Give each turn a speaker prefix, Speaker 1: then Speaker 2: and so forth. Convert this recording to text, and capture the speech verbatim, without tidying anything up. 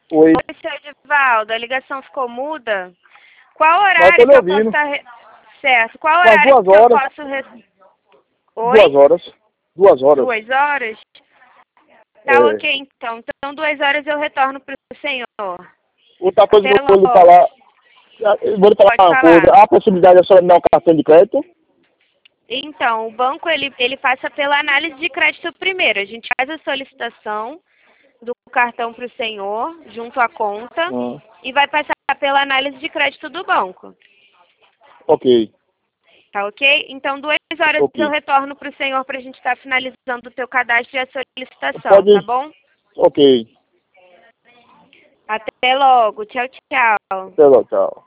Speaker 1: Oi.
Speaker 2: Oi, seu Edivaldo, a ligação ficou muda? Qual
Speaker 1: Mas
Speaker 2: horário
Speaker 1: tô lhe
Speaker 2: que eu
Speaker 1: ouvindo.
Speaker 2: posso estar... Re... Certo, qual
Speaker 1: Umas
Speaker 2: horário
Speaker 1: duas
Speaker 2: que eu
Speaker 1: horas.
Speaker 2: posso... Re...
Speaker 1: Duas
Speaker 2: Oi?
Speaker 1: horas. Duas horas.
Speaker 2: Duas horas? Tá
Speaker 1: É.
Speaker 2: ok, então. Então, duas horas eu retorno pro senhor.
Speaker 1: Outra coisa que
Speaker 2: Até
Speaker 1: eu vou lhe
Speaker 2: logo.
Speaker 1: falar. Eu vou lhe falar
Speaker 2: Pode
Speaker 1: uma coisa.
Speaker 2: falar.
Speaker 1: Há a possibilidade de só me dar um cartão de crédito?
Speaker 2: Então, o banco, ele, ele passa pela análise de crédito primeiro. A gente faz a solicitação do cartão para o senhor, junto à conta,
Speaker 1: Hum.
Speaker 2: e vai passar pela análise de crédito do banco.
Speaker 1: Ok.
Speaker 2: Tá ok? Então, duas horas eu
Speaker 1: Ok.
Speaker 2: retorno para o senhor para a gente estar finalizando o teu cadastro e a solicitação, tá
Speaker 1: Pode.
Speaker 2: bom?
Speaker 1: Ok.
Speaker 2: Até logo. Tchau, tchau.
Speaker 1: Até logo, tchau.